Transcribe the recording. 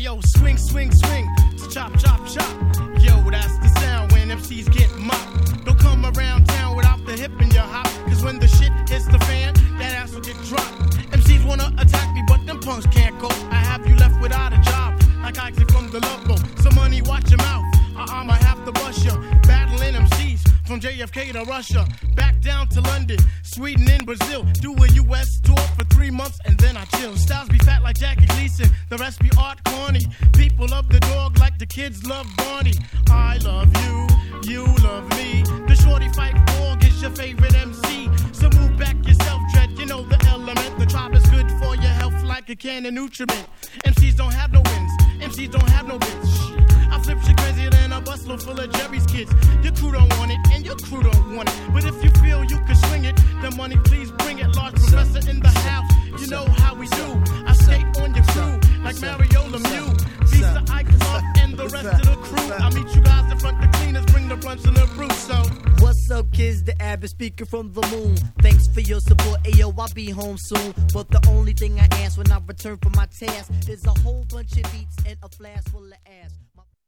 yo, swing, swing, swing. Chop, chop, chop. Yo, that's the sound when MCs get mopped. Don't come around town without the hip in your hop. Cause when the shit hits the fan, that ass will get dropped. MCs wanna attack me, but them punks can't go. I have you left without a job, like Isaac from the Love Boat. Some money, watch your mouth. I might have to bust ya. Battling MCs from JFK to Russia, back down to London, Sweden and Brazil. Do a US tour for 3 months and then I chill. Styles be fat like Jackie Gleason, the rest be art corny. People love the dog like the kids love Barney. I love you, you love me. The shorty fight dog is your favorite MC. So move back yourself, Dread, you know the element. The tribe is good for your health like a can of nutriment. MCs don't have no wins, MCs don't have no bits. I flip shit crazier than a busload full of Jerry's kids. Your crew don't want it, and your crew don't want it. But if you feel you can swing it, then money please bring it. Large professor in the house, you know how we do. I skate on your crew like Mario Lemieux. Visa, Ike, Love, and the rest of the crew. I meet you guys in front the cleaners, bring the brunch and the brew. So what's up, kids? The average speaker from the moon. Thanks for your support. Ayo, I'll be home soon. But the only thing I ask when I return from my task is a whole bunch of beats and a flask full of ass.